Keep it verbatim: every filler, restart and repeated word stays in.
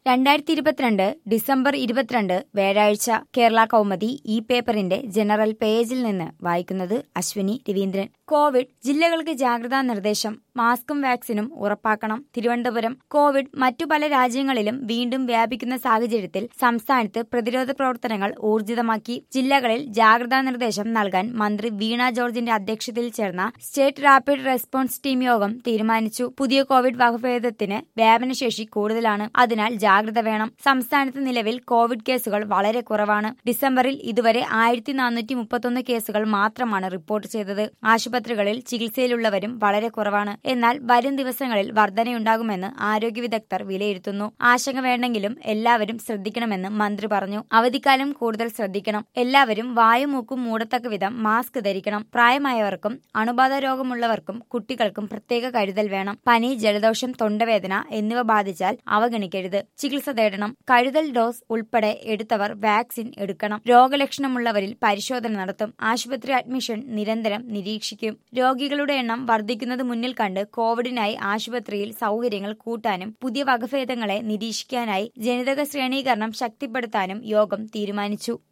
രണ്ടായിരത്തി ഇരുപത്തിരണ്ട് ഡിസംബർ ഇരുപത്തിരണ്ട് വ്യാഴാഴ്ച കേരള കൗമുദി ഈ പേപ്പറിന്റെ ജനറൽ പേജിൽ നിന്ന് വായിക്കുന്നത് അശ്വിനി രവീന്ദ്രൻ. കോവിഡ് ജില്ലകൾക്ക് ജാഗ്രതാ നിർദ്ദേശം. മാസ്കും വാക്സിനും ഉറപ്പാക്കണം. തിരുവനന്തപുരം. കോവിഡ് മറ്റു പല രാജ്യങ്ങളിലും വീണ്ടും വ്യാപിക്കുന്ന സാഹചര്യത്തിൽ സംസ്ഥാനത്ത് പ്രതിരോധ പ്രവർത്തനങ്ങൾ ഊർജിതമാക്കി. ജില്ലകളിൽ ജാഗ്രതാ നിർദ്ദേശം നൽകാൻ മന്ത്രി വീണ ജോർജിന്റെ അധ്യക്ഷതയിൽ ചേർന്ന സ്റ്റേറ്റ് റാപ്പിഡ് റെസ്പോൺസ് ടീം യോഗം തീരുമാനിച്ചു. പുതിയ കോവിഡ് വകഭേദത്തിന് വ്യാപനശേഷി കൂടുതലാണ്. അതിനാൽ ജാഗ്രത വേണം. സംസ്ഥാനത്ത് നിലവിൽ കോവിഡ് കേസുകൾ വളരെ കുറവാണ്. ഡിസംബറിൽ ഇതുവരെ ആയിരത്തി നാനൂറ്റി മുപ്പത്തൊന്ന് കേസുകൾ മാത്രമാണ് റിപ്പോർട്ട് ചെയ്തത്. ആശുപത്രികളിൽ ചികിത്സയിലുള്ളവരും വളരെ കുറവാണ്. എന്നാൽ വരും ദിവസങ്ങളിൽ വർധനയുണ്ടാകുമെന്ന് ആരോഗ്യ വിദഗ്ധർ വിലയിരുത്തുന്നു. ആശങ്ക വേണ്ടെങ്കിലും എല്ലാവരും ശ്രദ്ധിക്കണമെന്ന് മന്ത്രി പറഞ്ഞു. അവധിക്കാലം കൂടുതൽ ശ്രദ്ധിക്കണം. എല്ലാവരും വായും മൂക്കും മൂടത്തക്ക വിധം മാസ്ക് ധരിക്കണം. പ്രായമായവർക്കും അണുബാധ രോഗമുള്ളവർക്കും കുട്ടികൾക്കും പ്രത്യേക കരുതൽ വേണം. പനി, ജലദോഷം, തൊണ്ടവേദന എന്നിവ ബാധിച്ചാൽ അവഗണിക്കരുത്. ചികിത്സ തേടണം. കരുതൽ ഡോസ് ഉൾപ്പെടെ എടുത്തവർ വാക്സിൻ എടുക്കണം. രോഗലക്ഷണമുള്ളവരിൽ പരിശോധന നടത്തും. ആശുപത്രി അഡ്മിഷൻ നിരന്തരം നിരീക്ഷിക്കും. രോഗികളുടെ എണ്ണം വർദ്ധിക്കുന്നത് മുന്നിൽ കണ്ട് കോവിഡിനായി ആശുപത്രിയിൽ സൗകര്യങ്ങൾ കൂട്ടാനും പുതിയ വകഭേദങ്ങളെ നിരീക്ഷിക്കാനായി ജനിതക ശ്രേണീകരണം ശക്തിപ്പെടുത്താനും യോഗം തീരുമാനിച്ചു.